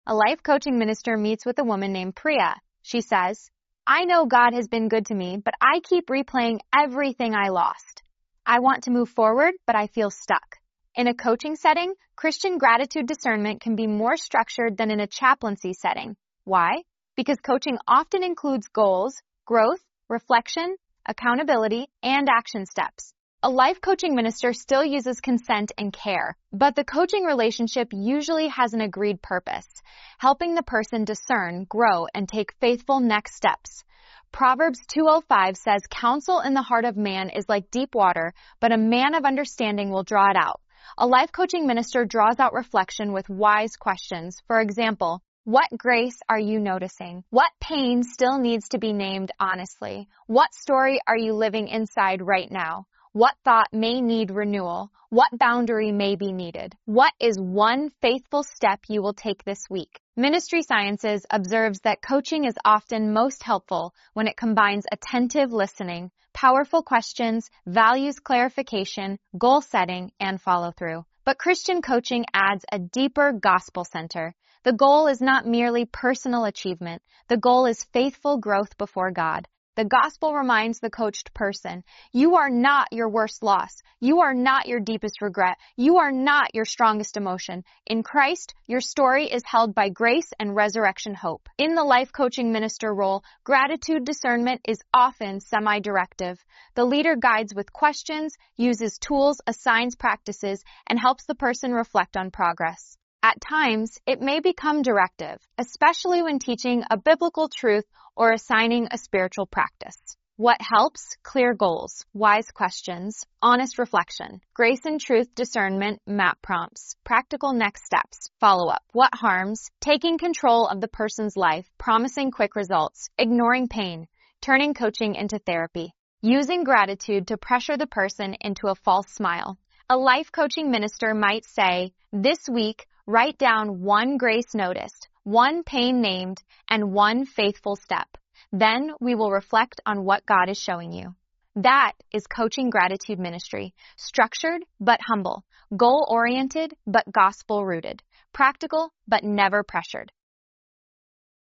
A life coaching minister meets with a woman named Priya. She says, "I know God has been good to me, but I keep replaying everything I lost. I want to move forward, but I feel stuck." In a coaching setting, Christian gratitude discernment can be more structured than in a chaplaincy setting. Why? Because coaching often includes goals, growth, reflection, accountability, and action steps. A life coaching minister still uses consent and care, but the coaching relationship usually has an agreed purpose, helping the person discern, grow, and take faithful next steps. Proverbs 2:05 says, "Counsel in the heart of man is like deep water, but a man of understanding will draw it out." A life coaching minister draws out reflection with wise questions. For example, what grace are you noticing? What pain still needs to be named honestly? What story are you living inside right now? What thought may need renewal? What boundary may be needed? What is one faithful step you will take this week? Ministry Sciences observes that coaching is often most helpful when it combines attentive listening, powerful questions, values clarification, goal setting, and follow-through. But Christian coaching adds a deeper gospel center. The goal is not merely personal achievement. The goal is faithful growth before God. The gospel reminds the coached person, you are not your worst loss. You are not your deepest regret. You are not your strongest emotion. In Christ, your story is held by grace and resurrection hope. In the life coaching minister role, gratitude discernment is often semi-directive. The leader guides with questions, uses tools, assigns practices, and helps the person reflect on progress. At times, it may become directive, especially when teaching a biblical truth or assigning a spiritual practice. What helps? Clear goals, wise questions, honest reflection, grace and truth discernment, map prompts, practical next steps, follow-up. What harms? Taking control of the person's life, promising quick results, ignoring pain, turning coaching into therapy, using gratitude to pressure the person into a false smile. A life coaching minister might say, this week, write down one grace noticed, one pain named, and one faithful step. Then we will reflect on what God is showing you. That is coaching gratitude ministry. Structured but humble. Goal-oriented but gospel-rooted. Practical but never pressured.